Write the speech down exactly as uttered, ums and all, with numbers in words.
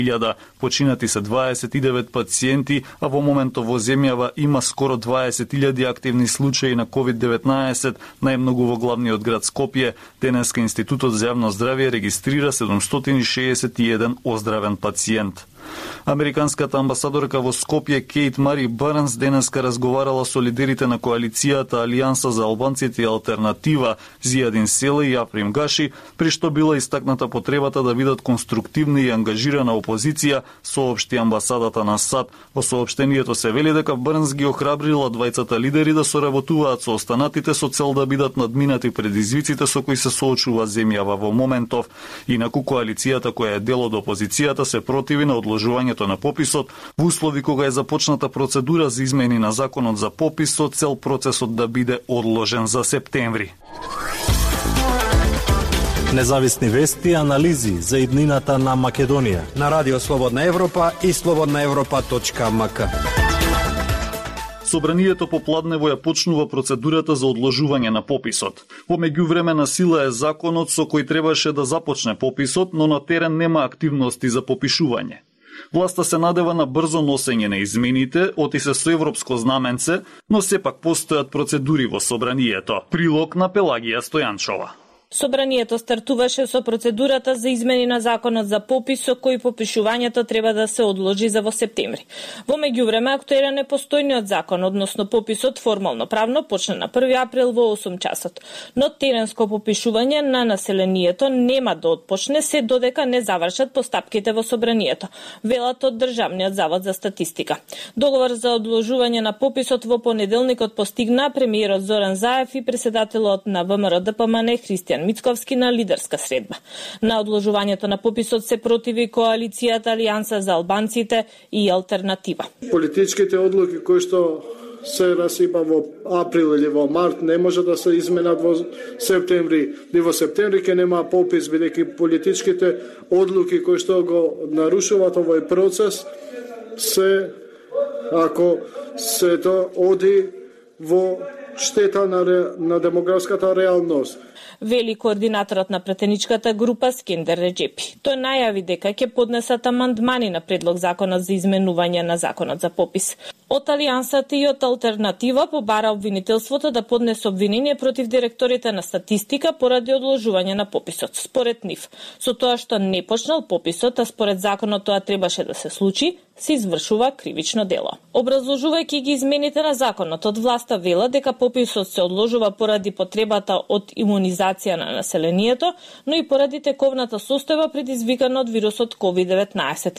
илјада. Починати се дваесет и девет пациенти, а во моментов во земјава има скоро дваесет илјади активни случаи на ковид деветнаесет, најмногу во главниот град Скопје. Денеска Институтот за јавно здравје регистрира седумстотини шеесет и еден оздравен пациент. Американската амбасадорка во Скопје Кейт Мари Барнс денеска разговарала со лидерите на коалицијата Алијанса за албанците и Алтернатива Зијадин Селе и Априм Гаши, при што била истакната потребата да бидат конструктивна и ангажирана опозиција, соопшти амбасадата на САД. Во соопштението се вели дека Барнс ги охрабрила двајцата лидери да соработуваат со останатите со цел да бидат надминати предизвиците со кои се соочува земјава во моментов. Инаку коалицијата која е дел од опозицијата се противи на одложувањето на пописот во услови кога е започната процедура за измени на законот за попис со цел процесот да биде одложен за септември. Независни вести и анализи за иднината на Македонија на Радио Слободна Европа и слободна европа точка ем ка. Собранието попладнево ја почнува процедурата за одложување на пописот. Во меѓувреме на сила е законот со кој требаше да започне пописот, но на терен нема активности за попишување. Власта се надева на брзо носење на измените, оти се со европско знаменце, но сепак постојат процедури во собранието. Прилог на Пелагија Стојанчова. Собранието стартуваше со процедурата за измени на законот за попис, со кој попишувањето треба да се одложи за во септември. Во меѓувреме актуелен е постојниот закон, односно пописот формално правно почна на први април во осум часот. Но теренско попишување на населението нема да отпочне се додека не завршат постапките во собранието, велат од Државниот завод за статистика. Договор за одложување на пописот во понеделникот постигна премиерот Зоран Заев и председателот на ВМРО-ДПМН Христијан Мицковски на лидерска средба. На одложувањето на пописот се противи коалицијата Алијанса за албанците и Алтернатива. Политичките одлуки кои што се расипа во април или во март не може да се изменат во септември. И во септември ќе нема попис, бидејќи политичките одлуки кои што го нарушуваат овој процес се, ако се то оди во штета на, ре, на демографската реалност. Вели координаторот на претеничката група Скендер Реджепи. Тој најави дека ќе поднесат амандмани на предлог законот за изменување на законот за попис. Од Алијансата и од Алтернатива побара обвинителството да поднесе обвинение против директорите на статистика поради одложување на пописот. Според нив, со тоа што не почнал пописот, а според законот тоа требаше да се случи, се извршува кривично дело. Образложувајќи ги измените на законот, од власта вела дека пописот се одложува поради потребата од имунизација на населението, но и поради тековната состојба предизвикана од вирусот ковид деветнаесет.